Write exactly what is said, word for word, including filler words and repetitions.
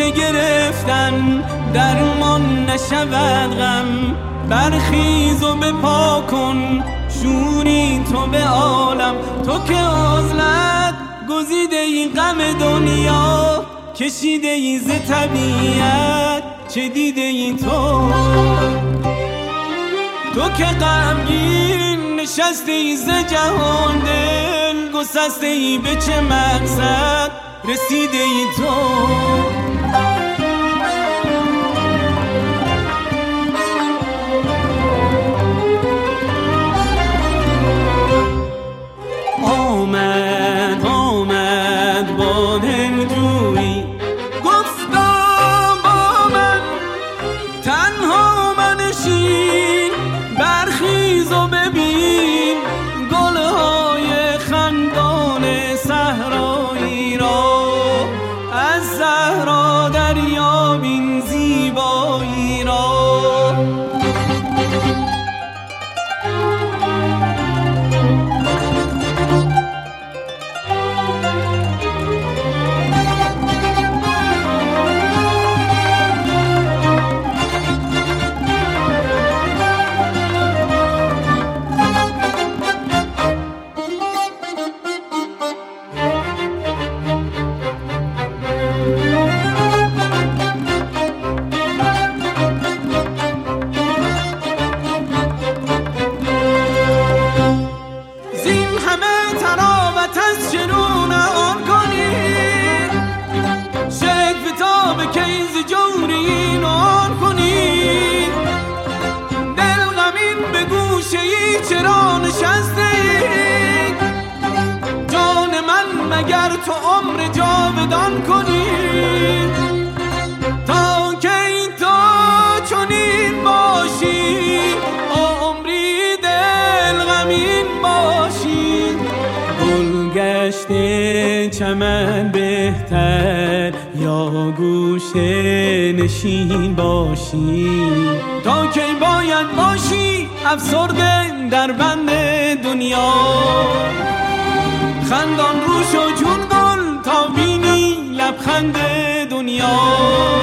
گرفتن درمان نشود غم، برخیز و بپا کن شوری تو به عالم. تو که عزلت گزیده ای غم دنیا، کشیده ای ز طبیعت چه دیده ای تو. تو که غمگین نشسته ای ز جهان، دل گسسته ای به چه مقصد رسیده ای تو. آمد آمد با دلجویی، گفتم با من تنها منشین، برخیز و ببین گلهای خندان صحرایی را، از صحرا دریابین زیبایی را. چرا نشسته ای جان من، مگر تو عمر جاودان کنی؟ تا که این تو چنین باشی، عمری دل غمین باشی. گل گشته چمن بهتر یا گوشه نشین باشی. تا که باید باشی افسرده در بند دنیا، خندان روش و جون گل تا بینی لبخند دنیا.